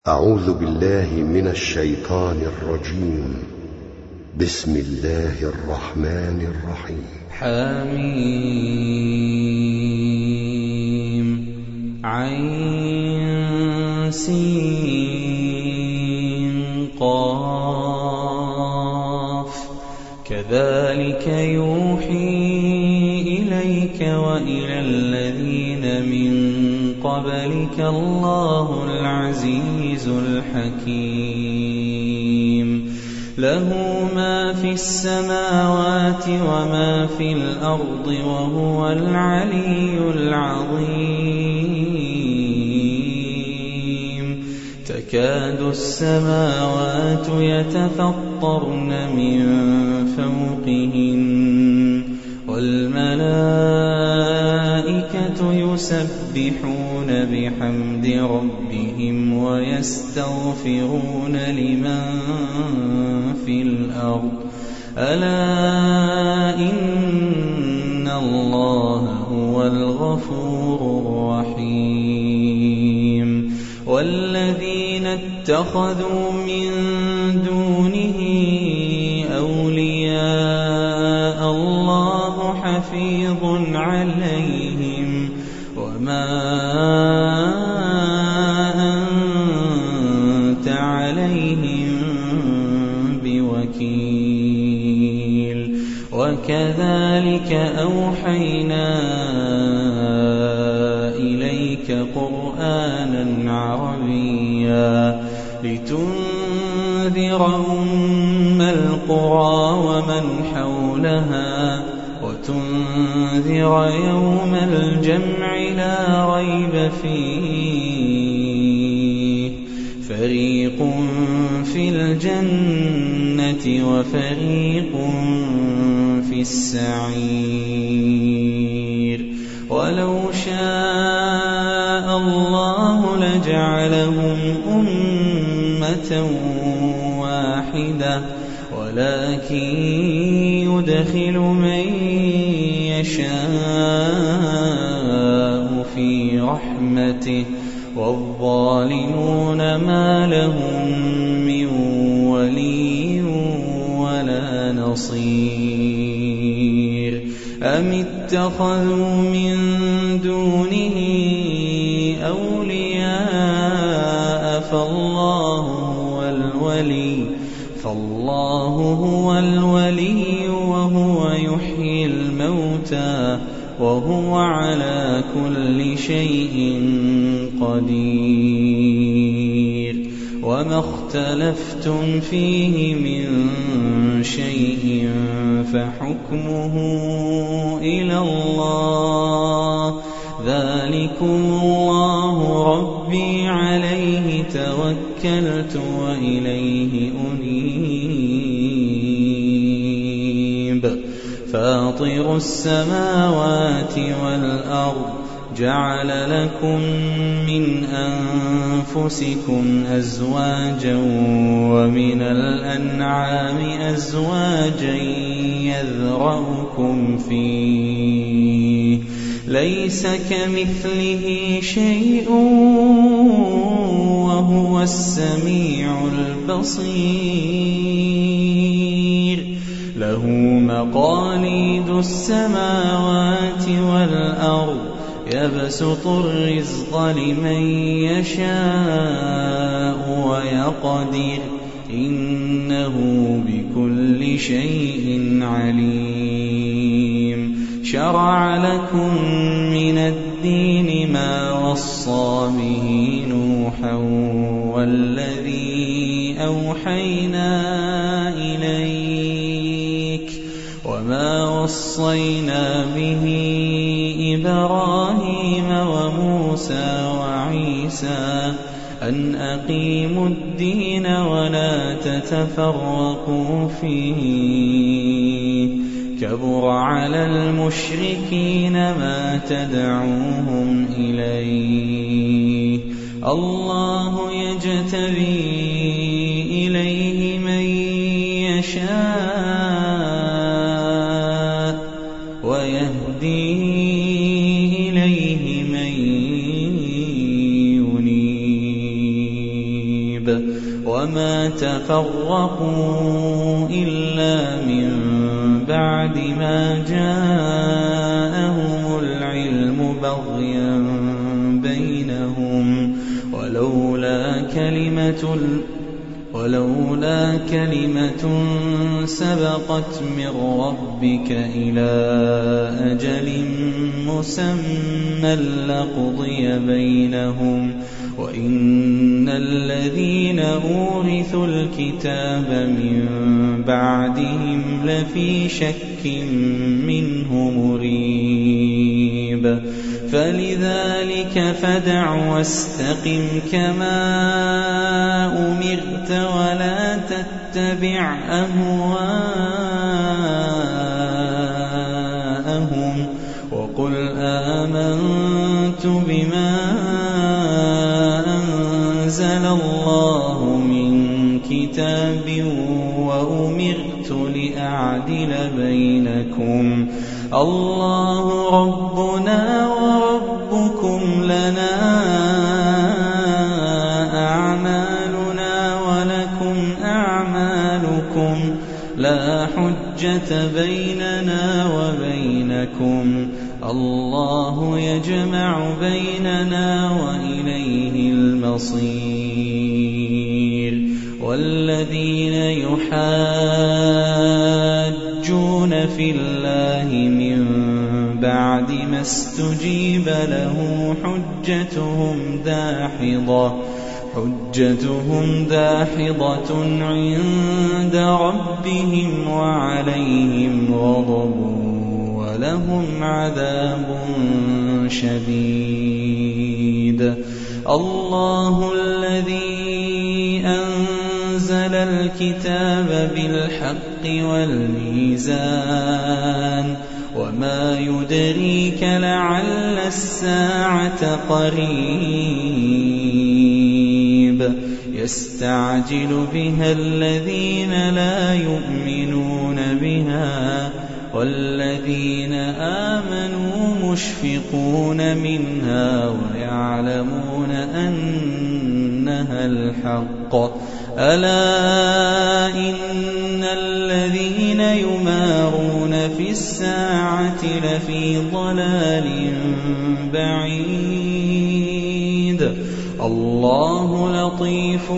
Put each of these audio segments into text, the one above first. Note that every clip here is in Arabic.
أعوذ بالله من الشيطان الرجيم. بسم الله الرحمن الرحيم. حميم عين سين قاف كذلك يوحي إليك وإلى الذين من قبلك الله العزيز الحكيم. له ما في السماوات وما في الأرض وهو العلي العظيم. تكاد السماوات يتفطرن من فوقهن والملائكة يسبحون بحمد ربهم ويستغفرون لمن في الأرض ألا إن الله هو الغفور الرحيم. والذين اتخذوا من دونه أولياء الله حفيظ عليهم وما أنت عليهم بوكيل. وكذلك أوحينا إليك قرآنا عربيا لتنذر أم القرى ومن حولها وتنذر يوم الجمع لا ريب فيه فريق في الجنة وفريق في السعير. ولو شاء الله لجعلهم أمة واحدة ولكن يدخل من يشاء في رحمته والظالمون ما لهم من ولي ولا نصير. أم اتخذوا من دونه أولياء فالله هو الولي وهو يحيي الموتى وهو على كل شيء قدير. وما اختلفتم فيه من شيء فحكمه إلى الله ذلكم الله ربي عليه توكلت وإليه أنيب. فاطر السماوات والأرض جعل لكم من أنفسكم أزواجا ومن الأنعام أزواجا يذرأكم فيه ليس كمثله شيء وهو السميع البصير. له مقاليد السماوات والأرض يبسط الرزق لمن يشاء ويقدر إنه بكل شيء عليم. شرع لكم من الدين ما وصى به نوحا والذي أوحينا إليك وما وصينا به إبراهيم وموسى وعيسى أن أقيموا الدين ولا تتفرقوا فيه كبر على المشركين ما تدعوهم إليه. الله يجتبي إليه من يشاء ويهدي إليه من ينيب. وما تفرقوا إلا من بعد ما جاءهم العلم بغيا بينهم ولولا كلمة سبقت من ربك إلى أجل مسمى لقضي بينهم وإن الذين أورثوا الكتاب من بعدهم لفي شك منه مريب فلذلك فادع واستقم كما أمرت ولا تتبع أهواءهم وقل آمنت بما أنزل الله من كتاب وأمرت لأعدل بينكم الله ربنا وربكم لنا أعمالنا ولكم أعمالكم لا حجة بيننا وبينكم الله يجمع بيننا وإليه المصير والذين يحاجون في الله من بعد ما استجيب له حجتهم داحضة عند ربهم وعليهم غضب ولهم عذاب شديد الله الذي أنزل الكتاب بالحق والميزان وما يدريك لعل الساعة قريب يستعجل بها الذين لا يؤمنون بها والذين آمنوا مشفقون منها ويعلمون أنها الحق ألا إن الذين يمارون في الساعة لفي ضلال بعيد الله لطيف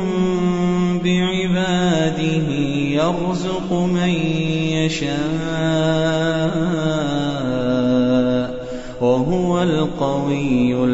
بعباده يرزق من يشاء وهو القوي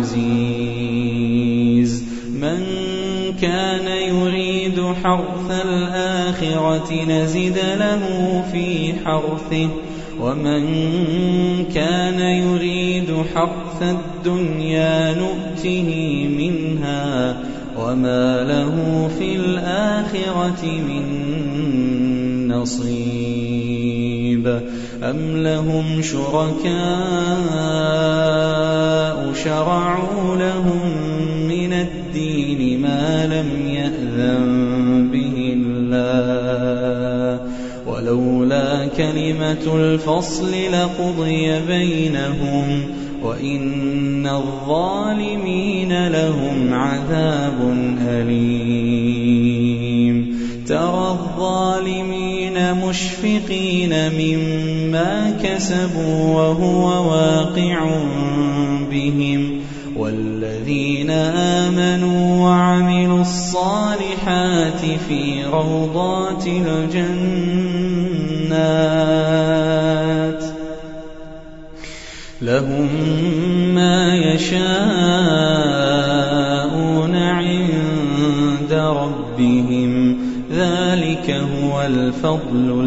العزيز من كان يريد حرث الآخرة نزد له في حرثه ومن كان يريد حرث الدنيا نؤته منها وما له في الآخرة من نصيب أم لهم شركاء شرعوا لهم من الدين ما لم يأذن به الله ولولا كلمة الفصل لقضي بينهم وإن الظالمين لهم عذاب أليم ترى الظالمين مشفقين مما كسبوا وهو واقع بهم والذين آمنوا وعملوا الصالحات في روضات الجنات لهم ما يشاءون عند ربهم ذلك هو الفضل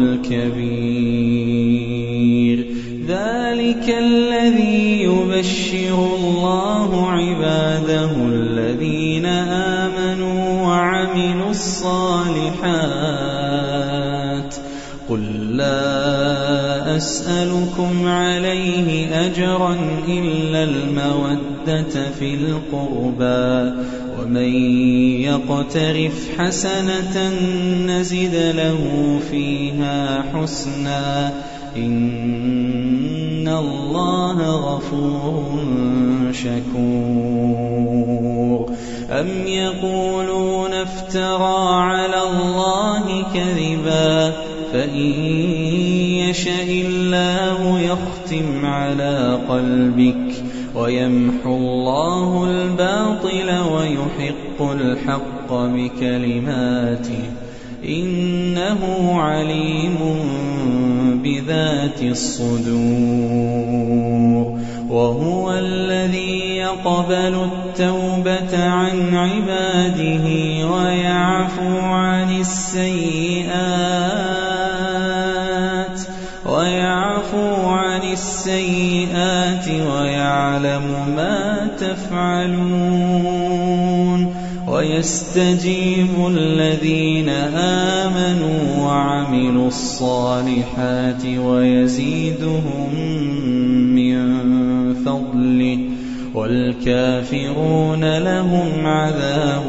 الكبير ذلك الذي يبشر الله عباده الذين آمنوا وعملوا الصالحات قل لا أسألكم عليه أجرا إلا المودة في القربى ومن يقترف حسنة نزد له فيها حسنا إن الله غفور شكور أم يقولون افترى على الله كذبا فإن يشأ الله يختم على قلبك ويمحو الله الباطل ويحق الحق بكلماته إنه عليم بذات الصدور وهو الذي يقبل التوبة عن عباده ويعفو عن السيئات ويعلم ما تفعلون ويستجيب الذين آمنوا وعملوا الصالحات ويزيدهم من فضله والكافرون لهم عذاب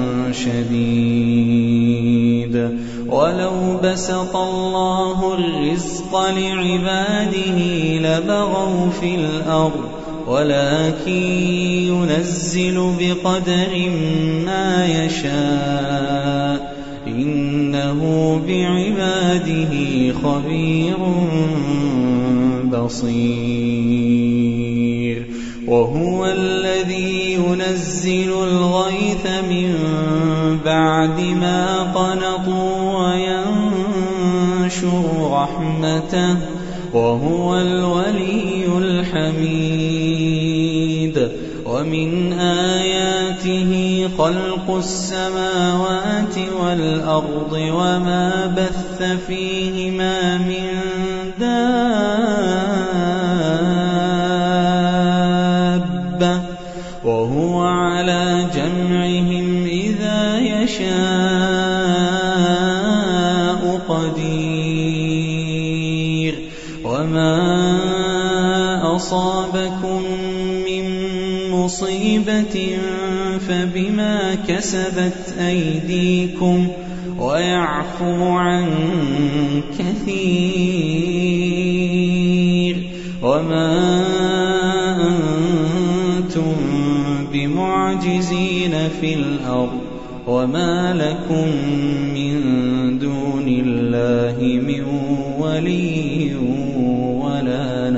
شديد ولو بسط الله الرزق لعباده لبغوا في الأرض ولكن ينزل بقدر ما يشاء إنه بعباده خبير بصير وهو الذي ينزل الغيث من بعد ما قنطوا وينشر رحمته وهو الولي الحميد ومن آياته خلق السماوات والأرض وما بث فيهما من دابة وهو على جمعهم إذا يشاء قدير وما أصابكم من مصيبة فبما كسبت أيديكم ويعفو عن كثير وما أنتم بمعجزين في الأرض وما لكم من دون الله من ولي ولا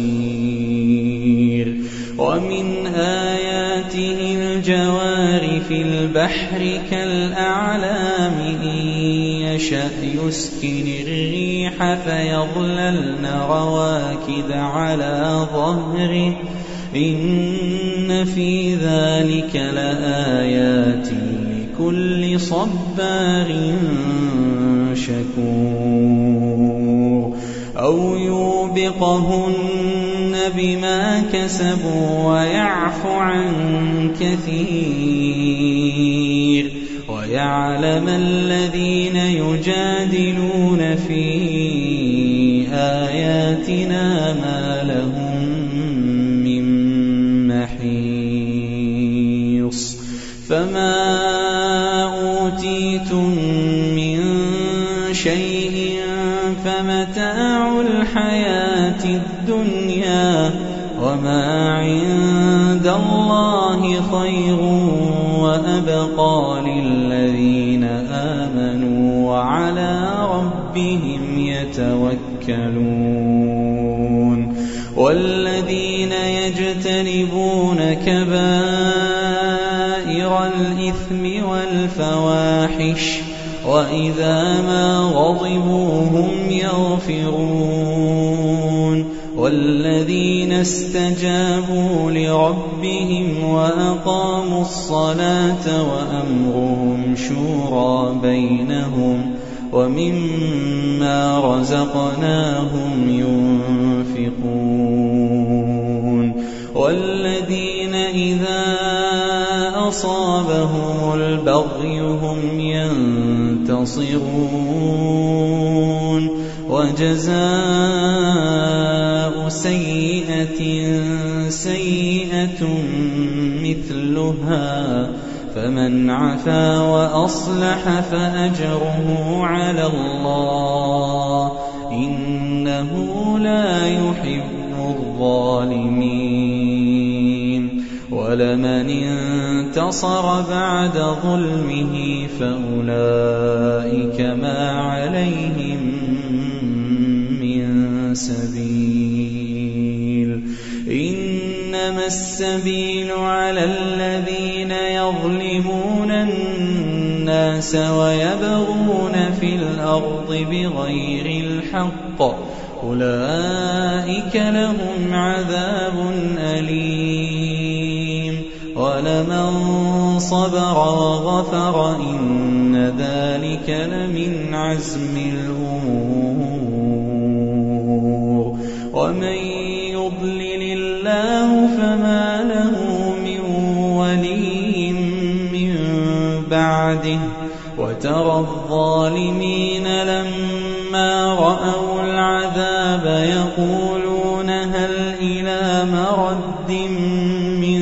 نصير ومن آياته الجوار في البحر كالأعلام إن يشأ يسكن الريح فيظللن رواكد على ظهره إن في ذلك لآيات لكل صبار شكور أو يوبقهن بما كسبوا ويعفو عن كثير ويعلم الذين يجادلون في آياتنا ما لهم من محيص فما أوتيتم من شيء فمتاع الحياة الدنيا وما عند الله خير وأبقى للذين آمنوا وعلى ربهم يتوكلون والذين يجتنبون كبائر الإثم والفواحش وإذا ما غضبوا هم يغفرون والذين استجابوا لربهم وأقاموا الصلاة وأمرهم شورى بينهم ومما رزقناهم ينفقون والذين إذا أصابهم البغي هم ينتصرون وجزاء سيئة سيئة مثلها فمن عفا وأصلح فأجره على الله إنه لا يحب الظالمين وَلَمَنِ انتَصَرَ بَعْدَ ظُلْمِهِ فَأُولَئِكَ مَا عَلَيْهِم مِّن سَبِيلٍ إِنَّمَا السَّبِيلُ عَلَى الَّذِينَ يَظْلِمُونَ النَّاسَ وَيَبْغُونَ فِي الْأَرْضِ بِغَيْرِ الْحَقِّ أُولَئِكَ لَهُمْ عَذَابٌ أَلِيمٌ وَلَمَن صَبَرَ وَغَفَرَ إِنَّ ذَلِكَ لَمِنْ عَزْمِ الْأُمُورِ وَمَن يُضْلِلِ اللَّهُ فَمَا لَهُ مِن وَلِيٍّ مِّن بَعْدِهِ وَتَرَى الظَّالِمِينَ لَمَّا رَأَوُا الْعَذَابَ يَقُولُونَ هَلْ إِلَىٰ مَرَدٍّ مِّن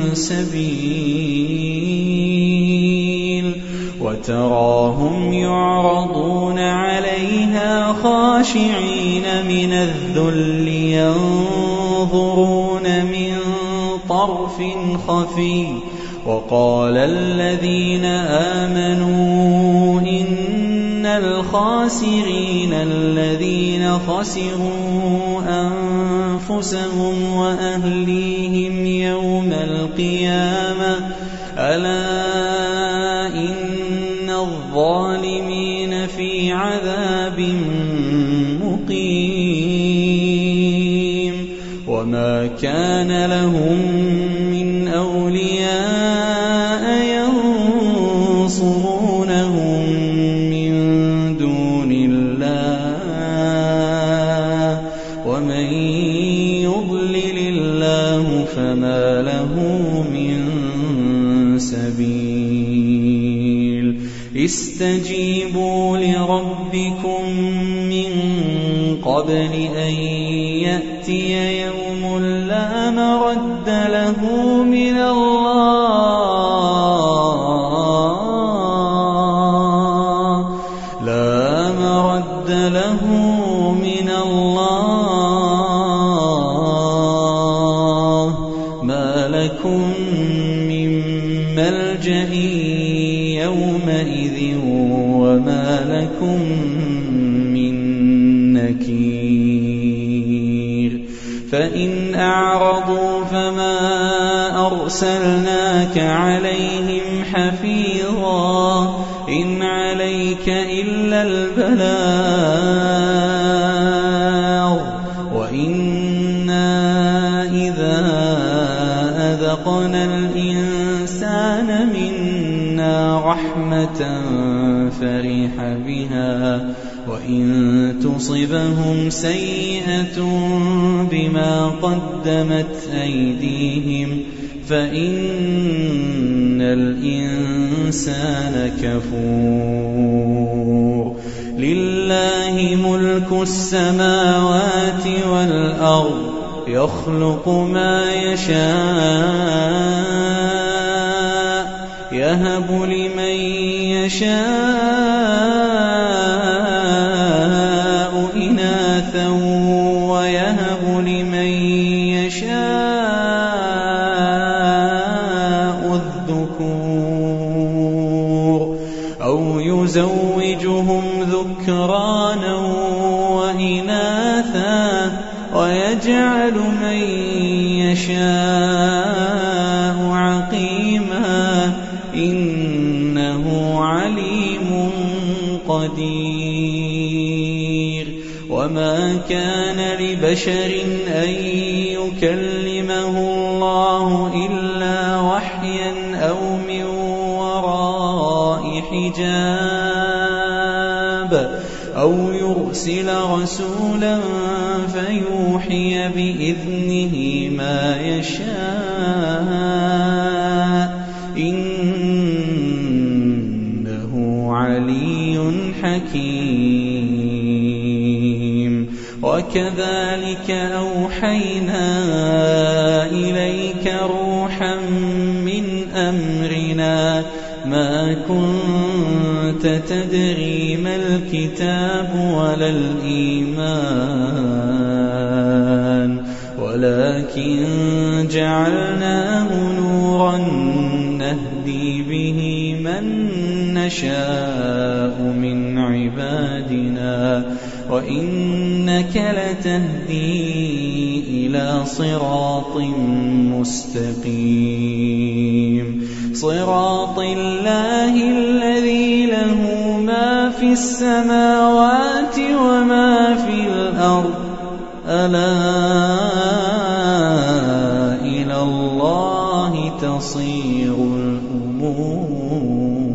سَبِيلٍ وَتَرَاهُمْ يُعْرَضُونَ عَلَيْهَا خَاشِعِينَ مِنَ الذُّلِّ يَنظُرُونَ مِن طَرْفٍ خَفِيٍّ وَقَالَ الَّذِينَ آمَنُوا إِنَّ الْخَاسِرِينَ الَّذِينَ خَسِرُوا أَنفُسَهُمْ وَأَهْلِيهِمْ يَوْمَ الْقِيَامَةِ أَلَا إِنَّ الظَّالِمِينَ فِي عَذَابٍ مُّقِيمٍ وَمَا كَانَ لَهُم مِّنْ أَوْلِيَاءَ يَنصُرُونَهُم مِّن دُونِ اللَّهِ وَمَن يُضْلِلِ اللَّهُ فَمَا لَهُ مِن سَبِيلٍ اسْتَجِيبُوا لِرَبِّكُم مِّن قَبْلِ أَن يَأْتِيَ يَوْمٌ لَّا مَرَدَّ لَهُ مِنَ اللَّهِ مَا لَكُم مِّن مَّلْجَإٍ يَوْمَئِذٍ وَمَا لَكُم مِّن نَّكِيرٍ فَإِنْ أَعْرَضُوا فَمَا أَرْسَلْنَاكَ عَلَيْهِمْ حَفِيظًا إِنْ عَلَيْكَ إِلَّا الْبَلَاغُ وَإِنَّا إِذَا أَذَقْنَا الْإِنسَانَ مِنَّا رَحْمَةً فَرِحَ بِهَا وَإِن تُصِبْهُمْ سَيِّئَةٌ بِمَا قَدَّمَتْ أَيْدِيهِمْ فَإِنَّ الْإِنسَانَ كَفُورٌ لِلَّهِ مُلْكُ السَّمَاوَاتِ وَالْأَرْضِ يَخْلُقُ مَا يَشَاءُ يَهَبُ لِمَن يَشَاءُ إِنَاثًا وَيَهَبُ لِمَن يَشَاءُ الذُّكُورَ أَوْ يُزَوِّجُهُمْ ذُكْرَانًا وَإِنَاثًا وَيَجْعَلُ مَن يَشَاءُ عَقِيمًا إِنَّهُ عَلِيمٌ قَدِيرٌ وَمَا كَانَ لِبَشَرٍ أَن يُكَلِّمَهُ اللَّهُ إِلَّا وَحْيًا أَوْ مِن وَرَاءِ حِجَابٍ أَوْ يُرْسِلَ رَسُولًا فَيُوحِيَ بِإِذْنِهِ مَا يَشَاءُ إِنَّهُ عَلِيٌّ حَكِيمٌ وَكَذَلِكَ أَوْحَيْنَا إِلَيْكَ رُوحًا مِّنْ أَمْرِنَا مَا كُنتَ تَدْرِي مَا الْكِتَابُ وَلَا الْإِيمَانُ وَلَكِن جَعَلْنَاهُ نُورًا نشاء من عبادنا وإنك لتهدي إلى صراط مستقيم صراط الله الذي له ما في السماوات وما في الأرض ألا إلى الله تصير الأمور